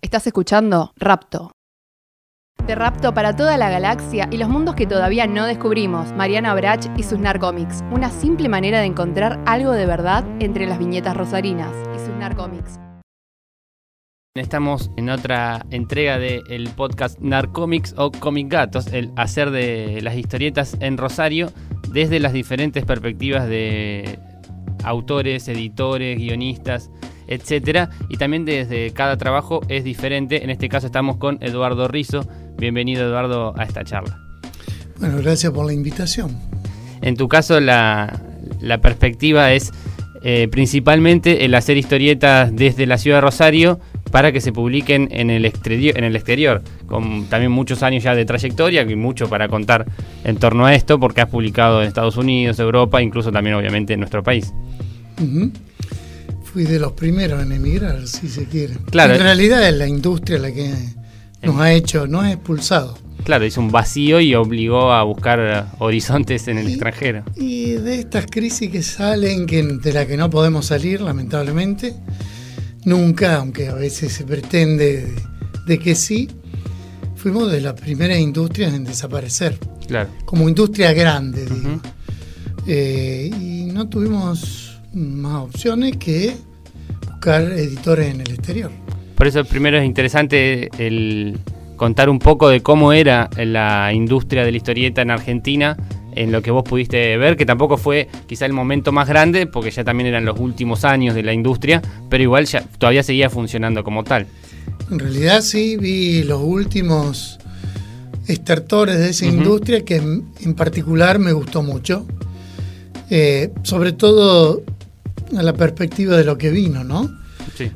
Estás escuchando Rapto. Te rapto para toda la galaxia y los mundos que todavía no descubrimos. Mariana Brach y sus Narcómics. Una simple manera de encontrar algo de verdad entre las viñetas rosarinas y sus Narcómics. Estamos en otra entrega del podcast Narcómics o Comic Gatos, el hacer de las historietas en Rosario desde las diferentes perspectivas de autores, editores, guionistas, etcétera, y también desde cada trabajo es diferente. En este caso estamos con Eduardo Rizzo. Bienvenido, Eduardo, a esta charla. Bueno, gracias por la invitación. En tu caso la perspectiva es principalmente el hacer historietas desde la ciudad de Rosario para que se publiquen en el exterior, con también muchos años ya de trayectoria y mucho para contar en torno a esto, porque has publicado en Estados Unidos, Europa, incluso también obviamente en nuestro país. Uh-huh. Fui de los primeros en emigrar, si se quiere. Claro. En realidad es la industria la que nos ha hecho, nos ha expulsado. Claro, hizo un vacío y obligó a buscar horizontes en el extranjero. Y de estas crisis que salen, de la que no podemos salir, lamentablemente, nunca, aunque a veces se pretende de que sí, fuimos de las primeras industrias en desaparecer. Claro. Como industria grande, digo. Uh-huh. Y no tuvimos más opciones que buscar editores en el exterior. Por eso primero es interesante el contar un poco de cómo era la industria de la historieta en Argentina, en lo que vos pudiste ver, que tampoco fue quizá el momento más grande, porque ya también eran los últimos años de la industria, pero igual ya todavía seguía funcionando como tal. En realidad sí, vi los últimos estertores de esa industria, que en particular me gustó mucho, sobre todo a la perspectiva de lo que vino, ¿no? Sí.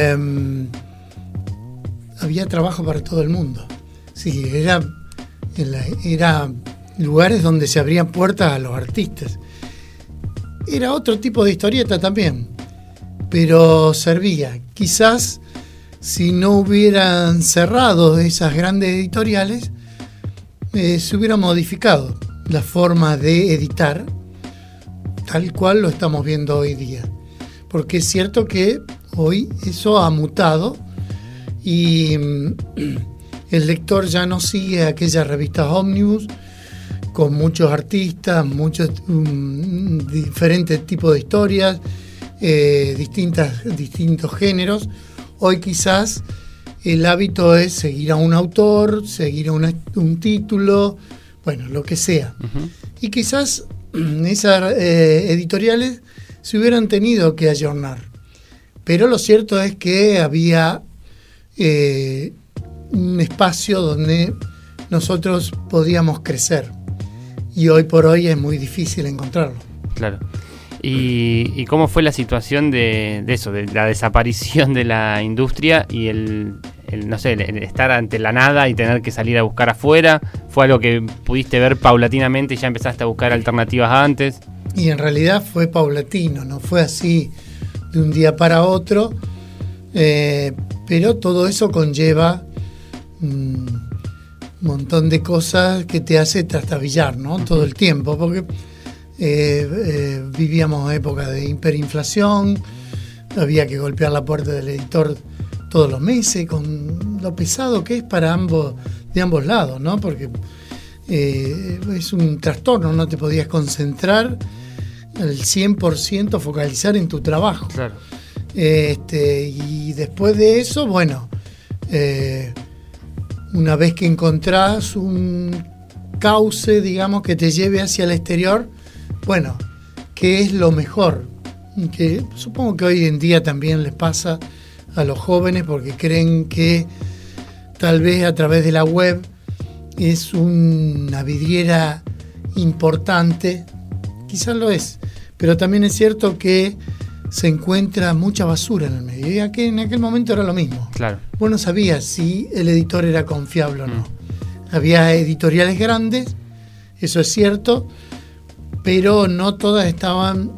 Había trabajo para todo el mundo. Sí, era lugares donde se abrían puertas a los artistas. Era otro tipo de historieta también, pero servía. Quizás si no hubieran cerrado esas grandes editoriales, se hubiera modificado la forma de editar, tal cual lo estamos viendo hoy día. Porque es cierto que hoy eso ha mutado y el lector ya no sigue aquellas revistas ómnibus con muchos artistas, muchos diferentes tipos de historias, distintos géneros. Hoy quizás el hábito es seguir a un autor, seguir a un título, bueno, lo que sea. Uh-huh. Y quizás esas editoriales se hubieran tenido que ayornar. Pero lo cierto es que había un espacio donde nosotros podíamos crecer. Y hoy por hoy es muy difícil encontrarlo. Claro. ¿Y cómo fue la situación de eso, de la desaparición de la industria y el estar ante la nada y tener que salir a buscar afuera? ¿Fue algo que pudiste ver paulatinamente y ya empezaste a buscar alternativas antes? Y en realidad fue paulatino, no fue así de un día para otro, pero todo eso conlleva un montón de cosas que te hace trastabillar, ¿no? Uh-huh. Todo el tiempo, porque vivíamos época de hiperinflación, había que golpear la puerta del editor todos los meses, con lo pesado que es de ambos lados, ¿no? Porque es un trastorno, no te podías concentrar al 100%, focalizar en tu trabajo. Claro. Y después de eso, bueno, una vez que encontrás un cauce, digamos, que te lleve hacia el exterior, bueno, ¿qué es lo mejor? Que supongo que hoy en día también les pasa a los jóvenes, porque creen que tal vez a través de la web es una vidriera importante. Quizás lo es, pero también es cierto que se encuentra mucha basura en el medio. Y en aquel momento era lo mismo. Claro. Vos no sabías si el editor era confiable o no. Había editoriales grandes, eso es cierto, pero no todas estaban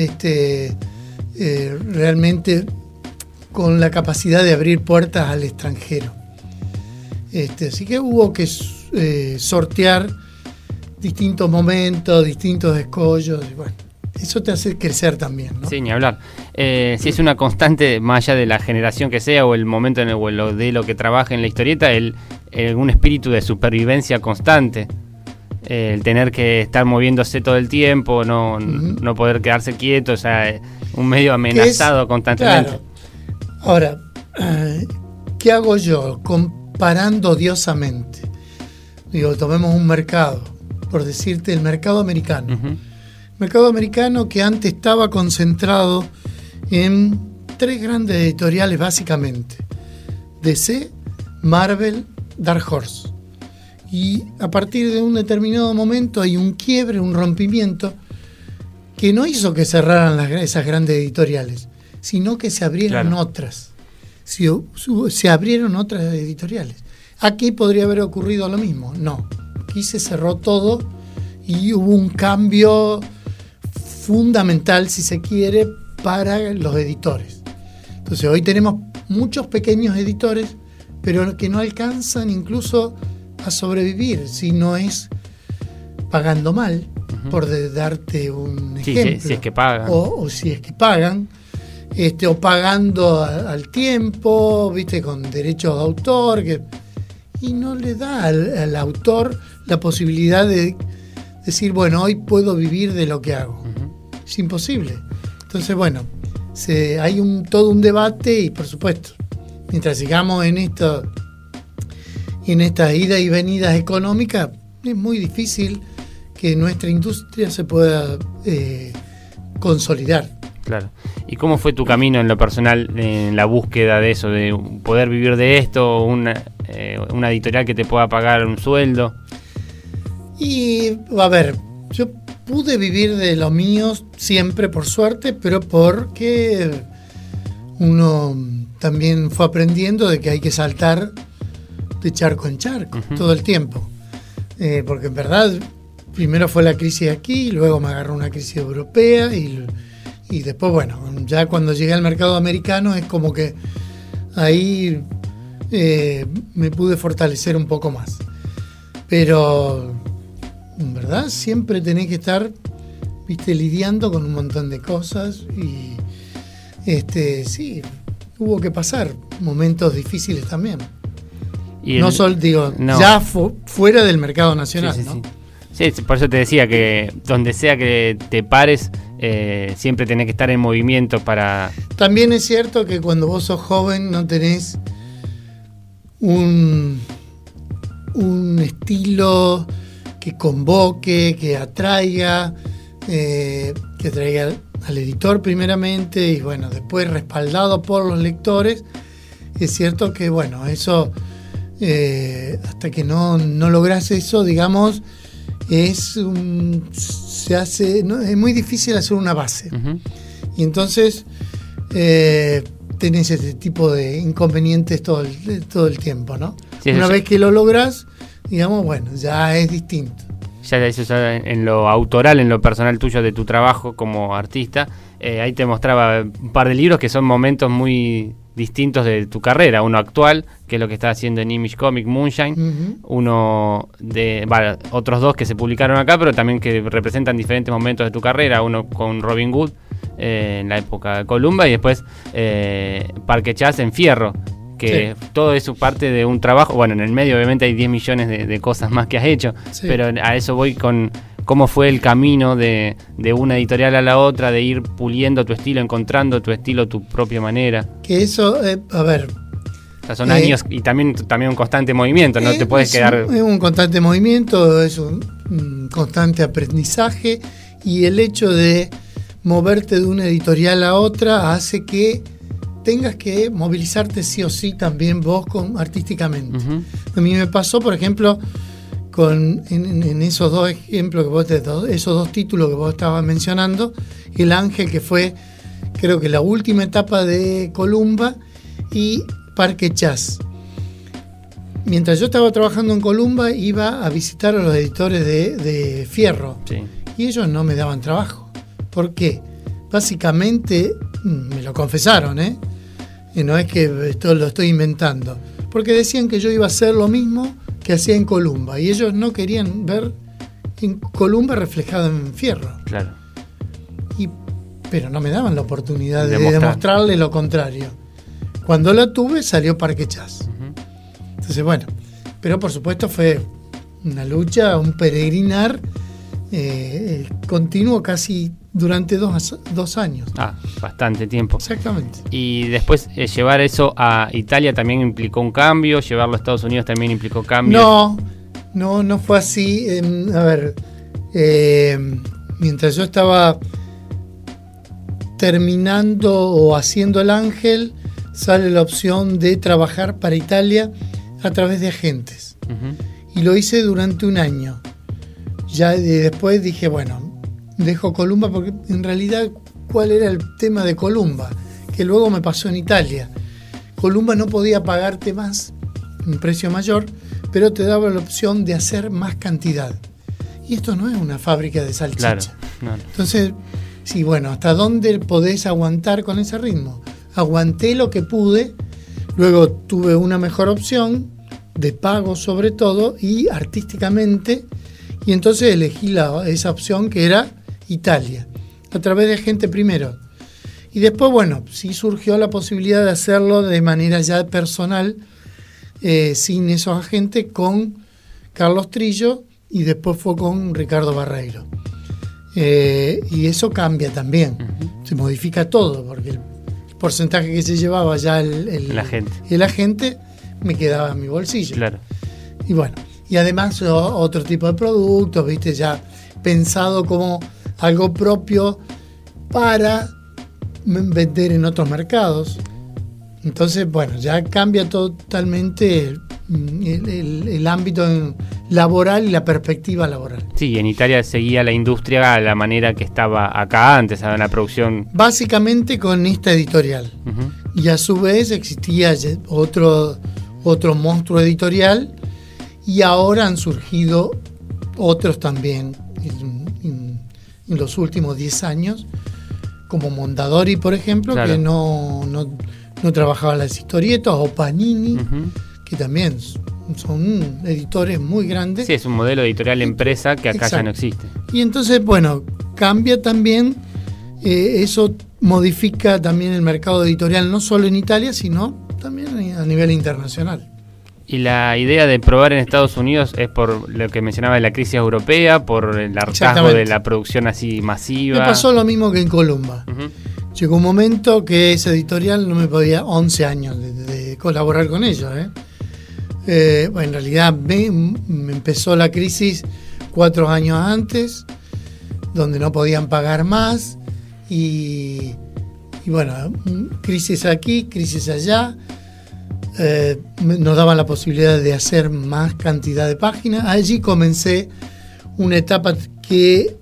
realmente con la capacidad de abrir puertas al extranjero. Así que hubo que sortear distintos momentos, distintos escollos, y bueno, eso te hace crecer también, ¿no? Sí, ni hablar. Si es una constante, más allá de la generación que sea o el momento o de lo que trabaje en la historieta, un espíritu de supervivencia constante. El tener que estar moviéndose todo el tiempo, no poder quedarse quieto, o sea, un medio amenazado constantemente. Claro. Ahora, ¿qué hago yo? Comparando odiosamente. Digo, tomemos un mercado, por decirte, el mercado americano. Uh-huh. Mercado americano que antes estaba concentrado en 3 grandes editoriales básicamente: DC, Marvel, Dark Horse. Y a partir de un determinado momento hay un quiebre, un rompimiento que no hizo que cerraran esas grandes editoriales, sino que se abrieron otras. Se abrieron otras editoriales. Aquí podría haber ocurrido lo mismo. No, aquí se cerró todo y hubo un cambio fundamental, si se quiere, para los editores. Entonces hoy tenemos muchos pequeños editores, pero que no alcanzan incluso a sobrevivir, si no es pagando mal, por darte un ejemplo. Si es que pagan. O si es que pagan, o pagando al tiempo, viste, con derechos de autor, y no le da al autor la posibilidad de decir, bueno, hoy puedo vivir de lo que hago. Es imposible. Entonces, bueno, hay todo un debate y, por supuesto, mientras sigamos en estas idas y venidas económicas, es muy difícil que nuestra industria se pueda consolidar. Claro. ¿Y cómo fue tu camino en lo personal en la búsqueda de eso, de poder vivir de esto, una editorial que te pueda pagar un sueldo? Y, a ver, yo pude vivir de lo mío siempre, por suerte, pero porque uno también fue aprendiendo de que hay que saltar de charco en charco todo el tiempo. Porque en verdad, primero fue la crisis aquí, luego me agarró una crisis europea y después, bueno, ya cuando llegué al mercado americano es como que ahí me pude fortalecer un poco más. Pero, en verdad, siempre tenés que estar, viste, lidiando con un montón de cosas y sí, hubo que pasar momentos difíciles también. No solo, digo, no. Ya fuera del mercado nacional, sí, ¿no? Sí, por eso te decía que donde sea que te pares, siempre tenés que estar en movimiento para... También es cierto que cuando vos sos joven no tenés un estilo que convoque, que atraiga, que traiga al editor primeramente y, bueno, después respaldado por los lectores. Es cierto que, bueno, eso... hasta que no logras eso, digamos, es muy difícil hacer una base. Y entonces tenés ese tipo de inconvenientes todo el tiempo, ¿no? Sí, una vez que lo logras, digamos, bueno, ya es distinto. Ya eso en lo autoral, en lo personal tuyo de tu trabajo como artista, ahí te mostraba un par de libros que son momentos muy distintos de tu carrera. Uno actual, que es lo que está haciendo en Image Comic, Moonshine. Uno de otros 2 que se publicaron acá, pero también que representan diferentes momentos de tu carrera. Uno con Robin Hood en la época de Columba y después Parque Chas en Fierro, que todo eso parte de un trabajo. Bueno, en el medio obviamente hay 10 millones de cosas más que has hecho, pero a eso voy con cómo fue el camino de una editorial a la otra, de ir puliendo tu estilo, encontrando tu estilo, tu propia manera. Que eso, a ver... O sea, son años y también un constante movimiento, no te puedes quedar... Es un constante movimiento, es un constante aprendizaje, y el hecho de moverte de una editorial a otra hace que tengas que movilizarte sí o sí también vos artísticamente. A mí me pasó, por ejemplo... en esos 2 ejemplos esos 2 títulos que vos estabas mencionando, El Ángel, que fue creo que la última etapa de Columba, y Parque Chas. Mientras yo estaba trabajando en Columba, iba a visitar a los editores de Fierro, y ellos no me daban trabajo. ¿Por qué? Básicamente, me lo confesaron, y no es que esto lo estoy inventando, porque decían que yo iba a hacer lo mismo que hacía en Columba, y ellos no querían ver en Columba reflejado en Fierro. Claro. pero no me daban la oportunidad de demostrarle lo contrario. Cuando la tuve, salió Parque Chas. Entonces, bueno, pero por supuesto fue una lucha, un peregrinar continuo casi durante 2 años. Bastante tiempo. Exactamente. Y después llevar eso a Italia también implicó un cambio, llevarlo a Estados Unidos también implicó cambios. No fue así. A ver, mientras yo estaba terminando o haciendo El Ángel, sale la opción de trabajar para Italia a través de agentes. Y lo hice durante 1 año. Ya después dije, bueno, dejo Columba, porque en realidad, ¿cuál era el tema de Columba? Que luego me pasó en Italia. Columba no podía pagarte más, un precio mayor, pero te daba la opción de hacer más cantidad. Y esto no es una fábrica de salchicha. Claro, no. Entonces, sí, bueno, ¿hasta dónde podés aguantar con ese ritmo? Aguanté lo que pude, luego tuve una mejor opción, de pago sobre todo, y artísticamente, y entonces elegí esa opción que era Italia, a través de gente primero. Y después, bueno, sí surgió la posibilidad de hacerlo de manera ya personal, sin esos agentes, con Carlos Trillo, y después fue con Ricardo Barreiro. Y eso cambia también, se modifica todo, porque el porcentaje que se llevaba ya el agente me quedaba en mi bolsillo. Claro. Y bueno, y además otro tipo de productos, ¿viste? Ya pensado como algo propio para vender en otros mercados. Entonces, bueno, ya cambia totalmente el ámbito laboral y la perspectiva laboral. Sí, en Italia seguía la industria a la manera que estaba acá antes, a la producción. Básicamente con esta editorial. Y a su vez existía otro monstruo editorial, y ahora han surgido otros también en los últimos 10 años, como Mondadori, por ejemplo, claro, que no trabajaba las historietas, o Panini, que también son editores muy grandes. Sí, es un modelo editorial empresa que acá ya no existe. Y entonces, bueno, cambia también, eso modifica también el mercado editorial, no solo en Italia, sino también a nivel internacional. Y la idea de probar en Estados Unidos es por lo que mencionaba de la crisis europea, por el hartazgo de la producción así masiva. Me pasó lo mismo que en Columba. Llegó un momento que esa editorial no me podía, 11 años de colaborar con ellos. Bueno, en realidad me empezó la crisis 4 años antes, donde no podían pagar más, y bueno, crisis aquí, crisis allá. Nos daban la posibilidad de hacer más cantidad de páginas. Allí comencé una etapa que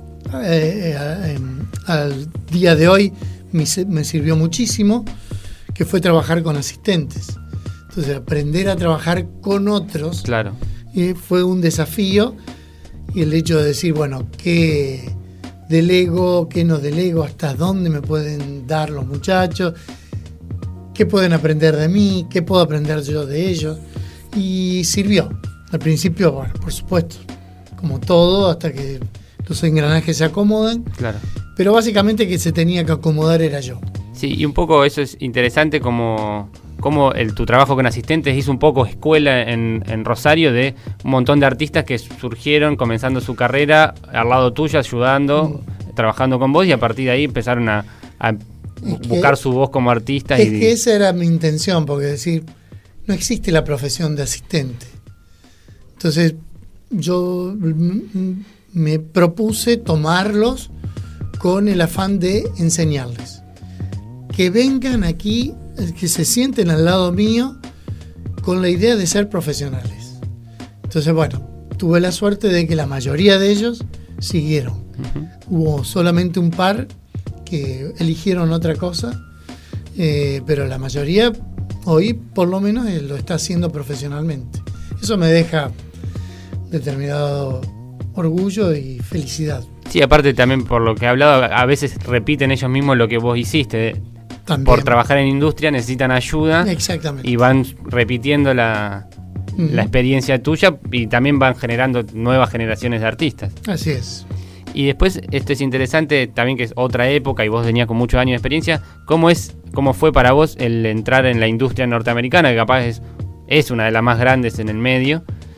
al día de hoy me sirvió muchísimo, que fue trabajar con asistentes. Entonces, aprender a trabajar con otros, claro, fue un desafío, y el hecho de decir, bueno, ¿qué delego, qué no delego, hasta dónde me pueden dar los muchachos, qué pueden aprender de mí, qué puedo aprender yo de ellos? Y sirvió. Al principio, bueno, por supuesto, como todo, hasta que los engranajes se acomodan. Claro. Pero básicamente que se tenía que acomodar era yo. Sí, y un poco eso es interesante, como tu trabajo con asistentes hizo un poco escuela en Rosario de un montón de artistas que surgieron comenzando su carrera al lado tuyo, ayudando, trabajando con vos, y a partir de ahí empezaron a buscar su voz como artistas. Es que esa era mi intención, porque decir, no existe la profesión de asistente. Entonces yo me propuse tomarlos con el afán de enseñarles. Que vengan aquí, que se sienten al lado mío con la idea de ser profesionales. Entonces, bueno, tuve la suerte de que la mayoría de ellos siguieron. Hubo solamente un par que eligieron otra cosa, pero la mayoría hoy por lo menos lo está haciendo profesionalmente. Eso me deja determinado orgullo y felicidad. Sí, aparte también por lo que he hablado, a veces repiten ellos mismos lo que vos hiciste. También. Por trabajar en industria necesitan ayuda. Exactamente. Y van repitiendo la experiencia tuya, y también van generando nuevas generaciones de artistas. Así es. Y después, esto es interesante también, que es otra época y vos venías con muchos años de experiencia. ¿Cómo fue para vos el entrar en la industria norteamericana, que capaz es una de las más grandes en el medio,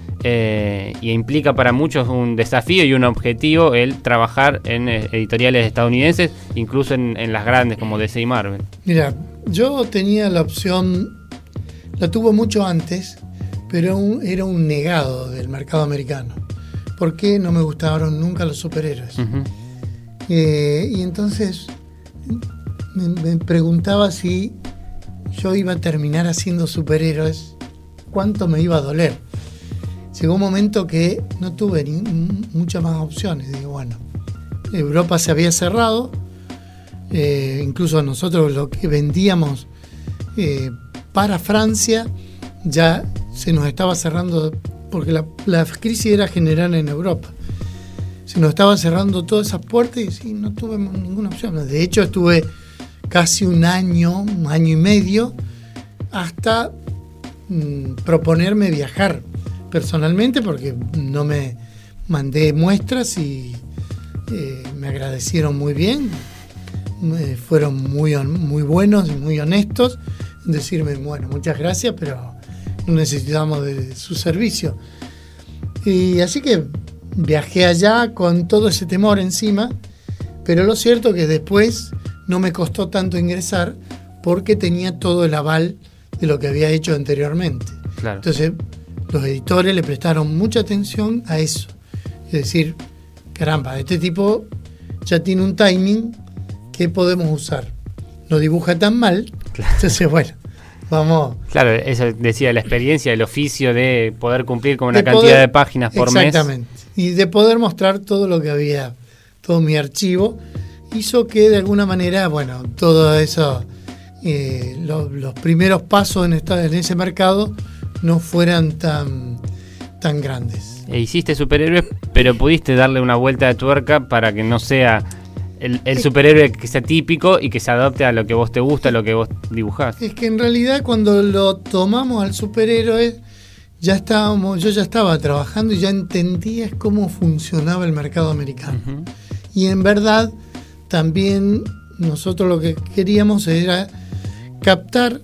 y implica para muchos un desafío y un objetivo el trabajar en editoriales estadounidenses, incluso en las grandes como DC y Marvel? Mira, yo tenía la opción, la tuve mucho antes, pero era un negado del mercado americano. ¿Por qué no me gustaron nunca los superhéroes? Uh-huh. Y entonces me preguntaba si yo iba a terminar haciendo superhéroes, cuánto me iba a doler. Llegó un momento que no tuve muchas más opciones. Digo, bueno, Europa se había cerrado, incluso nosotros lo que vendíamos para Francia ya se nos estaba cerrando, porque la crisis era general en Europa. Se nos estaba cerrando todas esas puertas y no tuve ninguna opción. De hecho, estuve casi un año y medio, hasta proponerme viajar personalmente, porque no me mandé muestras y me agradecieron muy bien. Fueron muy buenos y muy honestos en decirme, bueno, muchas gracias, pero no necesitamos de su servicio. Y así que viajé allá con todo ese temor encima, pero lo cierto es que después no me costó tanto ingresar porque tenía todo el aval de lo que había hecho anteriormente. Claro. Entonces los editores le prestaron mucha atención a eso. Es decir, caramba, este tipo ya tiene un timing que podemos usar. No dibuja tan mal, claro. Entonces bueno, vamos. Claro, eso decía, la experiencia, el oficio de poder cumplir con una cantidad de páginas por mes. Exactamente. Y de poder mostrar todo lo que había, todo mi archivo, hizo que de alguna manera, bueno, todo eso, los primeros pasos en ese mercado no fueran tan grandes. Hiciste superhéroes, pero pudiste darle una vuelta de tuerca para que no sea el superhéroe que sea típico y que se adapte a lo que vos te gusta, a lo que vos dibujás. Es que en realidad cuando lo tomamos al superhéroe, yo ya estaba trabajando y ya entendía cómo funcionaba el mercado americano. Uh-huh. Y en verdad también nosotros lo que queríamos era captar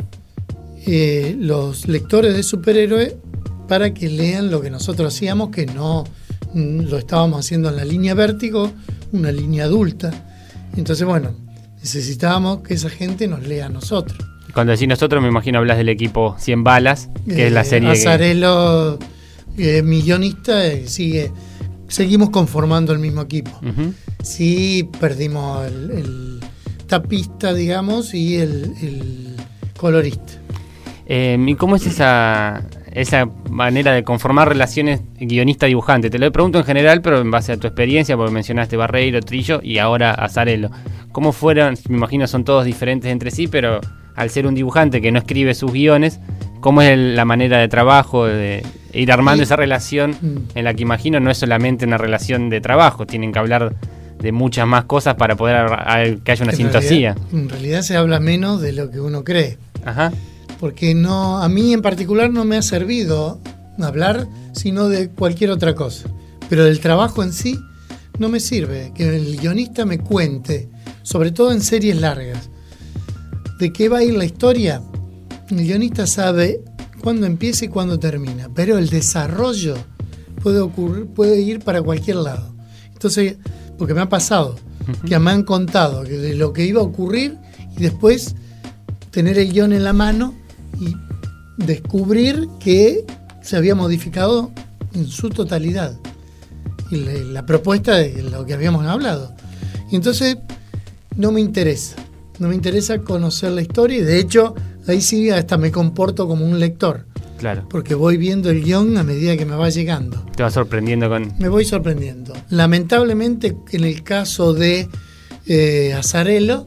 los lectores de superhéroes para que lean lo que nosotros hacíamos, que no lo estábamos haciendo en la línea Vértigo, una línea adulta. Entonces, bueno, necesitábamos que esa gente nos lea a nosotros. Cuando decís nosotros, me imagino hablas del equipo 100 balas, que es la serie Azzarello, mi guionista, seguimos conformando el mismo equipo. Uh-huh. Sí, perdimos el tapista, digamos, y el colorista. ¿Y cómo es esa manera de conformar relaciones guionista-dibujante? Te lo pregunto en general, pero en base a tu experiencia, porque mencionaste Barreiro, Trillo y ahora Azzarello. ¿Cómo fueron? Me imagino son todos diferentes entre sí, pero al ser un dibujante que no escribe sus guiones, ¿cómo es la manera de trabajo, de ir armando esa relación en la que imagino no es solamente una relación de trabajo, tienen que hablar de muchas más cosas para poder que haya una sintonía? En realidad se habla menos de lo que uno cree. Ajá. Porque a mí en particular no me ha servido hablar sino de cualquier otra cosa. Pero del trabajo en sí no me sirve que el guionista me cuente, sobre todo en series largas, de qué va a ir la historia. El guionista sabe cuándo empieza y cuándo termina, pero el desarrollo puede ir para cualquier lado. Entonces, porque me ha pasado, uh-huh, que me han contado de lo que iba a ocurrir y después tener el guión en la mano y descubrir que se había modificado en su totalidad y la propuesta de lo que habíamos hablado. Y entonces no me interesa conocer la historia, y de hecho ahí sí hasta me comporto como un lector. Claro. Porque voy viendo el guión a medida que me va llegando. Te va sorprendiendo Me voy sorprendiendo. Lamentablemente en el caso de Azzarello,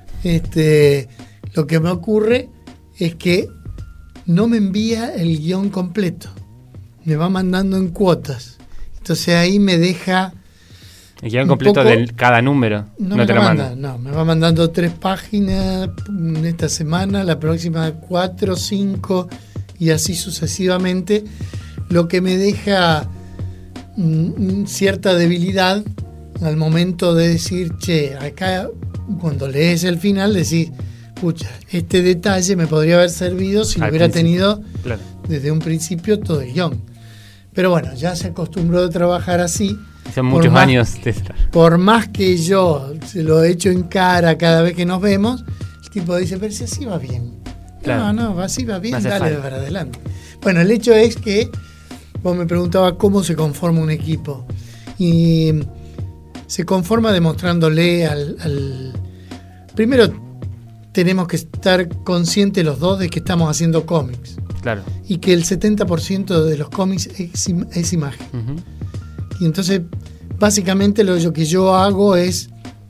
lo que me ocurre es que no me envía el guión completo, me va mandando en cuotas. Entonces ahí me deja... ¿El guión completo de cada número? No te lo manda. No, me va mandando 3 páginas esta semana, la próxima 4, 5 y así sucesivamente, lo que me deja cierta debilidad al momento de decir, che, acá cuando lees el final decís, pucha, este detalle me podría haber servido si lo hubiera tenido desde un principio todo el guión. Pero bueno, ya se acostumbró a trabajar así. Son muchos años. Por más que yo se lo he hecho en cara cada vez que nos vemos, el tipo dice, pero si así va bien. Claro. No, así va bien, dale para adelante. Bueno, el hecho es que vos me preguntabas cómo se conforma un equipo. Y se conforma demostrándole primero tenemos que estar conscientes los dos de que estamos haciendo cómics. Claro. Y que el 70% de los cómics es imagen. Uh-huh. Y entonces, básicamente lo que yo hago es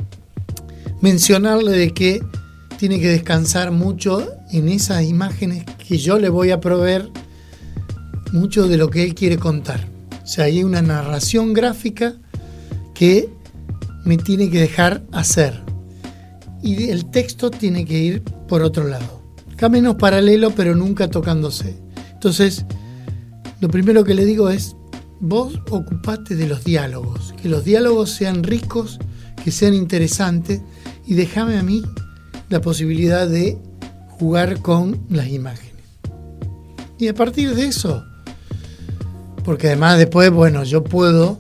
mencionarle de que tiene que descansar mucho en esas imágenes que yo le voy a proveer mucho de lo que él quiere contar. O sea, hay una narración gráfica que me tiene que dejar hacer. Y el texto tiene que ir por otro lado. Caminos paralelos, pero nunca tocándose. Entonces, lo primero que le digo es, vos ocupate de los diálogos. Que los diálogos sean ricos, que sean interesantes, y déjame a mí la posibilidad de jugar con las imágenes. Y a partir de eso, porque además después, bueno, yo puedo,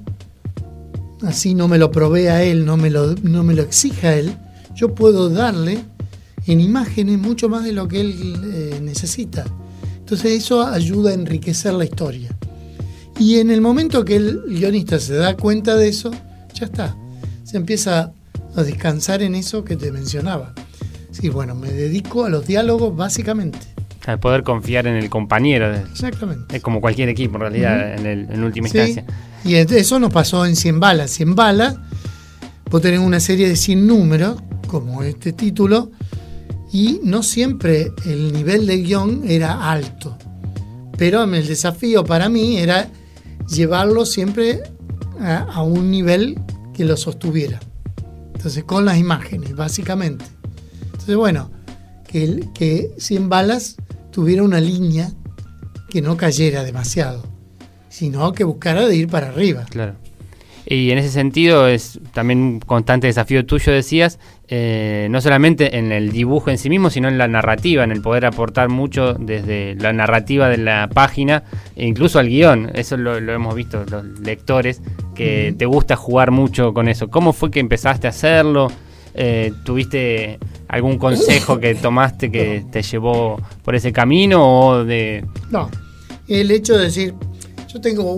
así no me lo provea él, no me lo exija él, yo puedo darle en imágenes mucho más de lo que él necesita. Entonces eso ayuda a enriquecer la historia. Y en el momento que el guionista se da cuenta de eso, ya está. Se empieza a descansar en eso que te mencionaba. Sí, bueno, me dedico a los diálogos básicamente. A poder confiar en el compañero. Exactamente. Es como cualquier equipo en realidad, uh-huh. en última instancia. Y eso nos pasó en 100 balas. 100 balas, vos tenés una serie de 100 números, como este título, y no siempre el nivel de guión era alto. Pero el desafío para mí era llevarlo siempre a un nivel que lo sostuviera. Entonces, con las imágenes, básicamente. Entonces, bueno, que 100 balas tuviera una línea que no cayera demasiado, sino que buscara de ir para arriba. Claro. Y en ese sentido es también un constante desafío tuyo, decías, no solamente en el dibujo en sí mismo, sino en la narrativa, en el poder aportar mucho desde la narrativa de la página e incluso al guión. Eso lo hemos visto los lectores, que te gusta jugar mucho con eso. ¿Cómo fue que empezaste a hacerlo? ¿Tuviste algún consejo que tomaste que te llevó por ese camino o de...? No, el hecho de decir, yo tengo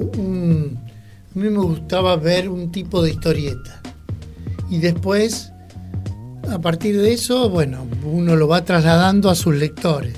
a mí me gustaba ver un tipo de historieta. Y después, a partir de eso, bueno, uno lo va trasladando a sus lectores.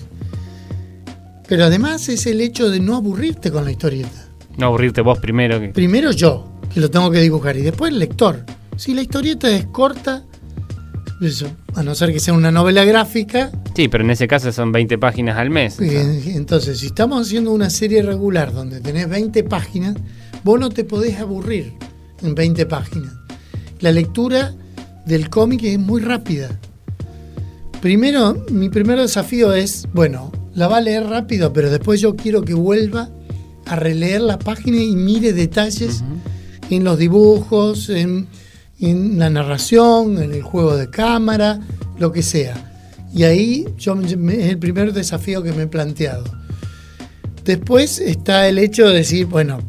Pero además es el hecho de no aburrirte con la historieta. No aburrirte vos primero. Primero yo, que lo tengo que dibujar, y después el lector. Si la historieta es corta, eso, a no ser que sea una novela gráfica... Sí, pero en ese caso son 20 páginas al mes. Entonces, si estamos haciendo una serie regular donde tenés 20 páginas... Vos no te podés aburrir en 20 páginas. La lectura del cómic es muy rápida. Primero, mi primer desafío es, bueno, la va a leer rápido, pero después yo quiero que vuelva a releer la página y mire detalles uh-huh. en los dibujos, en la narración, en el juego de cámara, lo que sea. Y ahí es el primer desafío que me he planteado. Después está el hecho de decir, bueno,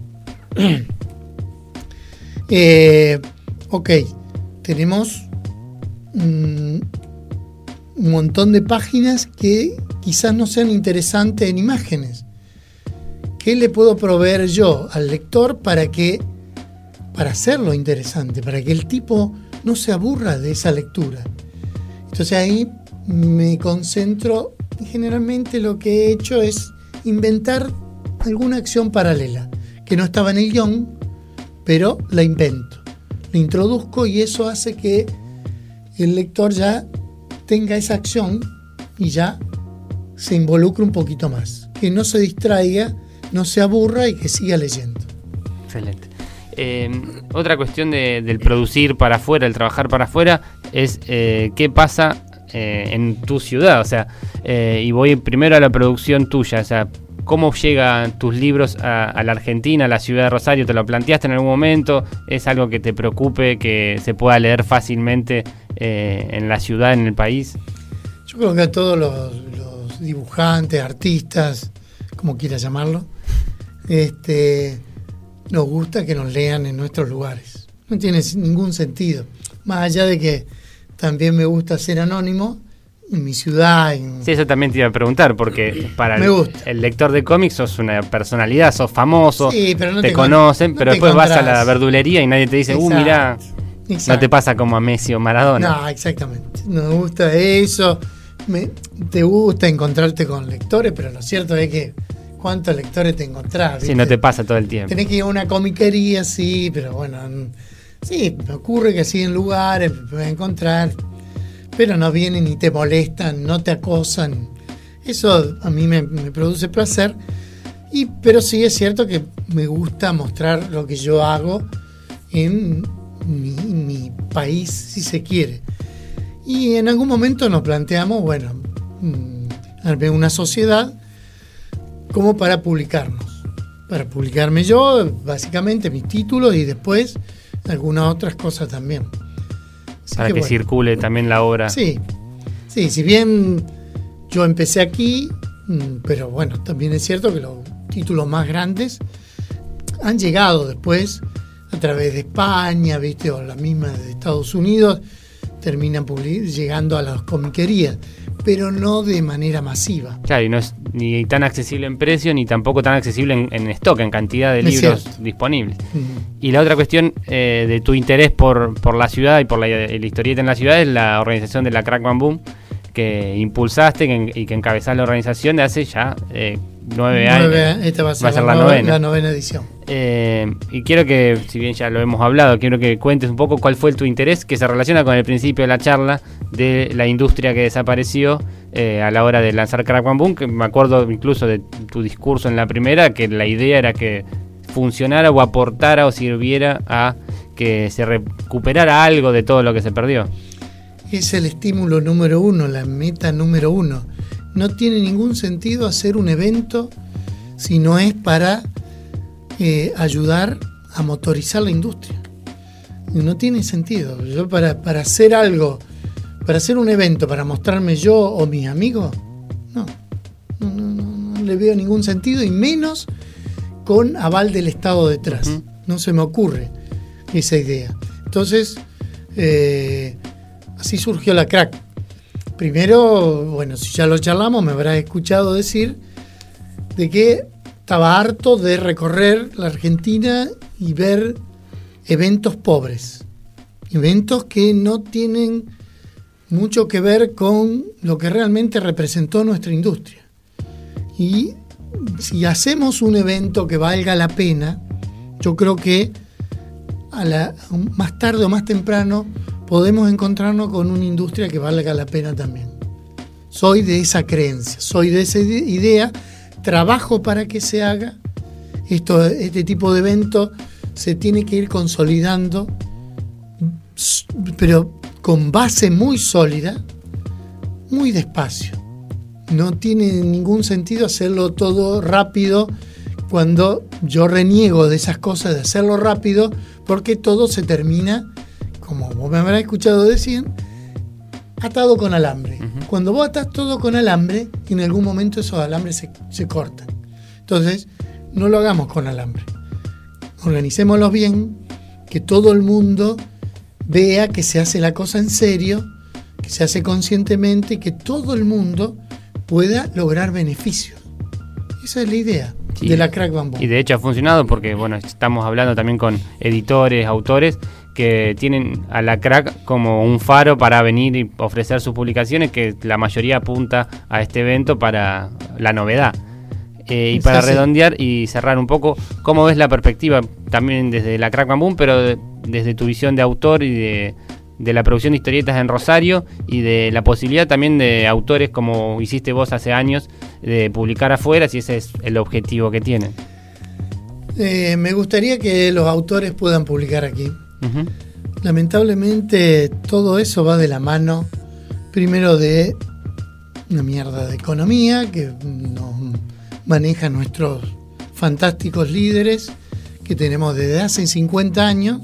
ok, tenemos un montón de páginas que quizás no sean interesantes en imágenes. ¿Qué le puedo proveer yo al lector para hacerlo interesante, para que el tipo no se aburra de esa lectura? Entonces ahí me concentro, generalmente lo que he hecho es inventar alguna acción paralela que no estaba en el guión, pero la invento, la introduzco y eso hace que el lector ya tenga esa acción y ya se involucre un poquito más, que no se distraiga, no se aburra y que siga leyendo. Excelente. Otra cuestión del producir para afuera, el trabajar para afuera, es qué pasa en tu ciudad, o sea, y voy primero a la producción tuya, o sea, ¿Cómo llegan tus libros a la Argentina, a la ciudad de Rosario? ¿Te lo planteaste en algún momento? ¿Es algo que te preocupe, que se pueda leer fácilmente en la ciudad, en el país? Yo creo que a todos los dibujantes, artistas, como quieras llamarlo, nos gusta que nos lean en nuestros lugares. No tiene ningún sentido. Más allá de que también me gusta ser anónimo, en mi ciudad. Sí, eso también te iba a preguntar, porque para el lector de cómics sos una personalidad, sos famoso, sí, pero no te conocen, pero después vas a la verdulería y nadie te dice, mirá, no te pasa como a Messi o Maradona. No, exactamente. Nos gusta eso. Te gusta encontrarte con lectores, pero lo cierto es que ¿cuántos lectores te encontrás? ¿Viste? Sí, no te pasa todo el tiempo. Tenés que ir a una comiquería, sí, pero bueno, sí, me ocurre que así en lugares me puedes encontrar. Pero no vienen y te molestan, no te acosan. Eso a mí me produce placer. Pero sí es cierto que me gusta mostrar lo que yo hago en mi país, si se quiere. Y en algún momento nos planteamos, armé una sociedad como para publicarnos. Para publicarme yo, básicamente, mis títulos y después algunas otras cosas también. Para que circule también la obra. Sí, si bien yo empecé aquí, pero bueno, también es cierto que los títulos más grandes han llegado después a través de España, ¿viste? O la misma de Estados Unidos, terminan llegando a las comiquerías, pero no de manera masiva. Claro, y no es ni tan accesible en precio, ni tampoco tan accesible en stock, en cantidad de libros disponibles. Y la otra cuestión de tu interés por la ciudad y por la historieta en la ciudad es la organización de la Crack Bam Boom, que impulsaste y que encabezás la organización de hace ya 9 años. Esta va a ser la novena edición. Y quiero que, si bien ya lo hemos hablado, quiero que cuentes un poco cuál fue tu interés, que se relaciona con el principio de la charla de la industria que desapareció a la hora de lanzar Crack Bam Boom, que me acuerdo incluso de tu discurso en la primera, que la idea era que funcionara o aportara o sirviera a que se recuperara algo de todo lo que se perdió. Es el estímulo número uno, la meta número uno. No tiene ningún sentido hacer un evento si no es para ayudar a motorizar la industria. No tiene sentido. Yo para hacer algo, para hacer un evento, para mostrarme yo o mis amigos, no le veo ningún sentido, y menos con aval del Estado detrás. No se me ocurre esa idea. Entonces, así surgió la Crack. Primero, si ya lo charlamos, me habrás escuchado decir de que estaba harto de recorrer la Argentina y ver eventos pobres, eventos que no tienen mucho que ver con lo que realmente representó nuestra industria. Y si hacemos un evento que valga la pena, yo creo que más tarde o más temprano podemos encontrarnos con una industria que valga la pena también. Soy de esa creencia, soy de esa idea, trabajo para que se haga. Este tipo de evento se tiene que ir consolidando, pero con base muy sólida, muy despacio. No tiene ningún sentido hacerlo todo rápido, cuando yo reniego de esas cosas de hacerlo rápido, porque todo se termina, como vos me habrás escuchado decir, atado con alambre. Cuando vos atás todo con alambre, en algún momento esos alambres se cortan. Entonces, no lo hagamos con alambre. Organicémoslo bien, que todo el mundo vea que se hace la cosa en serio, que se hace conscientemente, y que todo el mundo pueda lograr beneficios. Esa es la idea de la Crack Bam Boom. Y de hecho ha funcionado porque, estamos hablando también con editores, autores, que tienen a la Crack como un faro para venir y ofrecer sus publicaciones, que la mayoría apunta a este evento para la novedad. Y para redondear y cerrar un poco, ¿cómo ves la perspectiva también desde la Crack Bam Boom, pero desde tu visión de autor y de la producción de historietas en Rosario, y de la posibilidad también de autores, como hiciste vos hace años, de publicar afuera, si ese es el objetivo que tienen? Me gustaría que los autores puedan publicar aquí. Lamentablemente todo eso va de la mano, primero, de una mierda de economía que maneja nuestros fantásticos líderes que tenemos desde hace 50 años.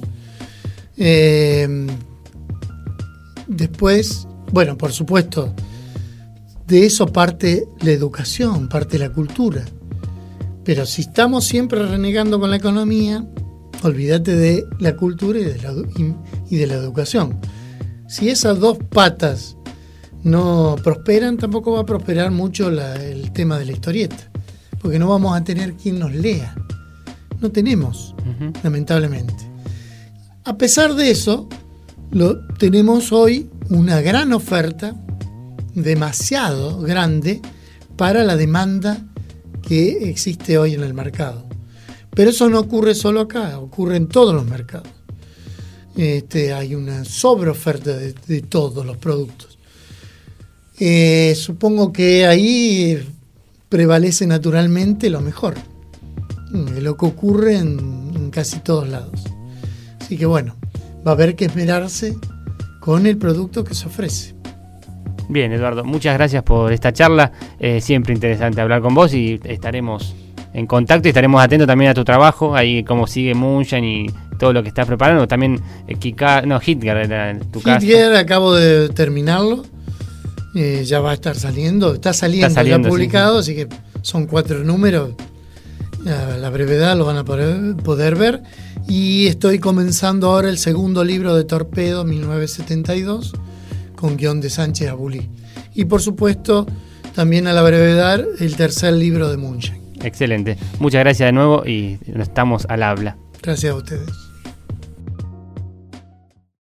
Después, bueno, por supuesto, de eso parte la educación, parte la cultura. Pero si estamos siempre renegando con la economía, olvídate de la cultura y de la educación. Si esas dos patas no prosperan, tampoco va a prosperar mucho el tema de la historieta, porque no vamos a tener quien nos lea. No tenemos, lamentablemente. A pesar de eso, tenemos hoy una gran oferta, demasiado grande, para la demanda que existe hoy en el mercado. Pero eso no ocurre solo acá, ocurre en todos los mercados. Hay una sobreoferta de todos los productos. Supongo que ahí prevalece naturalmente lo mejor, lo que ocurre en casi todos lados. Así que bueno, va a haber que esmerarse con el producto que se ofrece. Bien, Eduardo, muchas gracias por esta charla. Siempre interesante hablar con vos y estaremos en contacto y estaremos atentos también a tu trabajo, ahí cómo sigue Moonshine y todo lo que estás preparando. También Hitgar era en tu caso. Hitgar acabo de terminarlo, ya va a estar saliendo, está saliendo ya publicado, sí. Así que son 4 números, a la brevedad lo van a poder ver. Y estoy comenzando ahora el segundo libro de Torpedo, 1972, con guión de Sánchez Abulí. Y por supuesto, también a la brevedad, el tercer libro de Moonshine. Excelente. Muchas gracias de nuevo y estamos al habla. Gracias a ustedes.